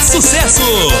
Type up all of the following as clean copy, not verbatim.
sucesso!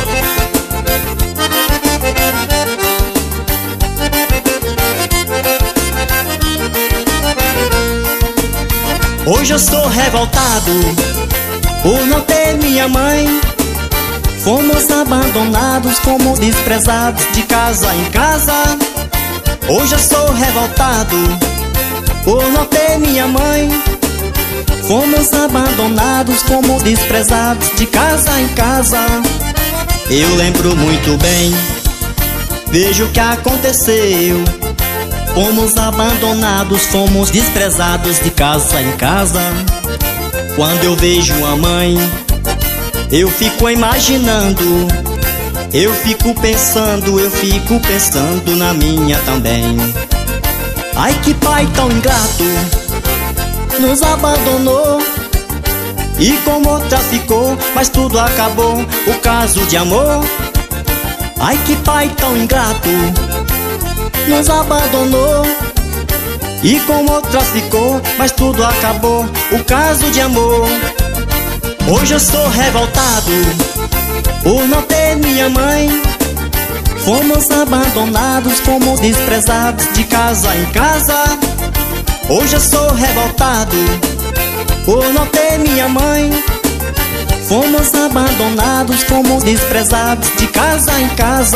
Hoje eu sou revoltado por não ter minha mãe. Fomos abandonados, fomos desprezados de casa em casa. Hoje eu sou revoltado por não ter minha mãe. Fomos abandonados, fomos desprezados de casa em casa. Eu lembro muito bem, vejo o que aconteceu. Fomos abandonados, fomos desprezados de casa em casa. Quando eu vejo a mãe, eu fico imaginando, eu fico pensando na minha também. Ai, que pai tão ingrato, nos abandonou e com outra ficou, mas tudo acabou, o caso de amor. Ai, que pai tão ingrato, nos abandonou e com outra ficou, mas tudo acabou, o caso de amor. Hoje eu sou revoltado por não ter minha mãe. Fomos abandonados, fomos desprezados de casa em casa. Hoje eu sou revoltado por não ter minha mãe. Fomos abandonados, fomos desprezados de casa em casa.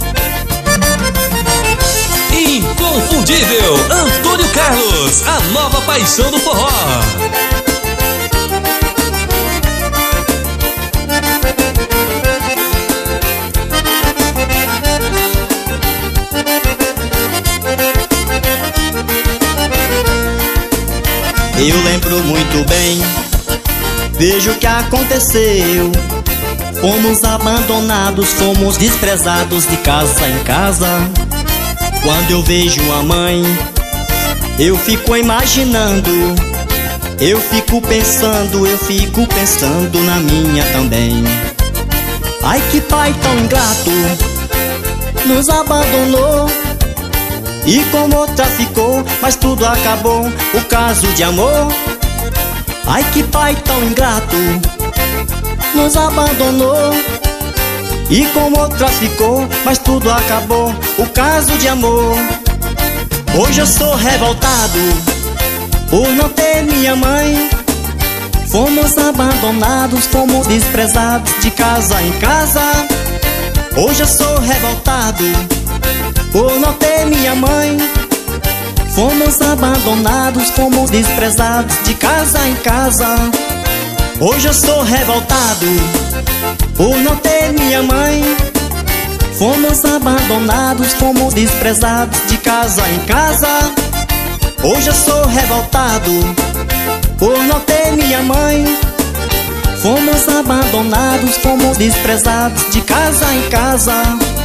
Inconfundível, Antônio Carlos, a nova paixão do forró. Eu lembro muito bem, vejo o que aconteceu. Fomos abandonados, fomos desprezados de casa em casa. Quando eu vejo a mãe, eu fico imaginando, eu fico pensando na minha também. Ai, que pai tão ingrato, nos abandonou e com outra ficou, mas tudo acabou, o caso de amor. Ai, que pai tão ingrato, nos abandonou e com outra ficou, mas tudo acabou, o caso de amor. Hoje eu sou revoltado por não ter minha mãe. Fomos abandonados, fomos desprezados de casa em casa. Hoje eu sou revoltado por não ter minha mãe. Fomos abandonados, fomos desprezados de casa em casa. Hoje eu sou revoltado por não ter minha mãe. Fomos abandonados, fomos desprezados de casa em casa. Hoje eu sou revoltado por não ter minha mãe. Fomos abandonados, fomos desprezados de casa em casa.